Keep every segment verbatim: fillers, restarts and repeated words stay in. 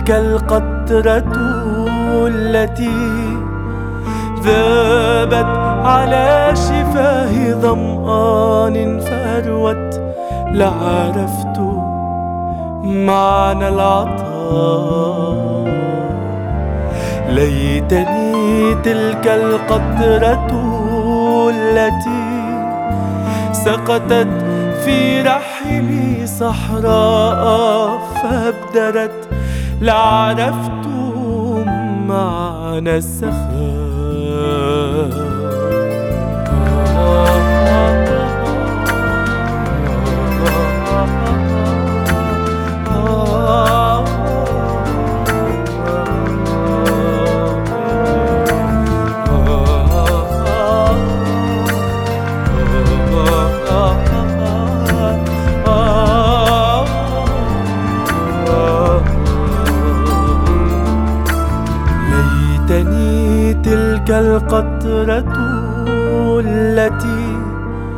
تلك القطرة التي ذابت على شفاه ظمآن فأروت، لعرفت معنى العطاء. ليتني تلك القطرة التي سقطت في رحمي صحراء فابدرت، لعرفت معنى السخاء. ليتني تلك القطرة التي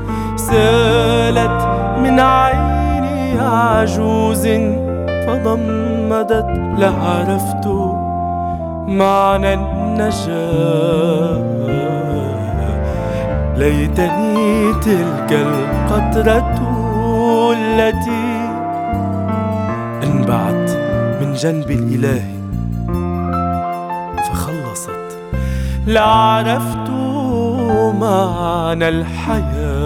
سالت من عيني عجوز فضمدت، لعرفت معنى النجاة. ليتني تلك القطرة التي انبعت من جنب الإله فخلصت، لعرفت معنى الحياة.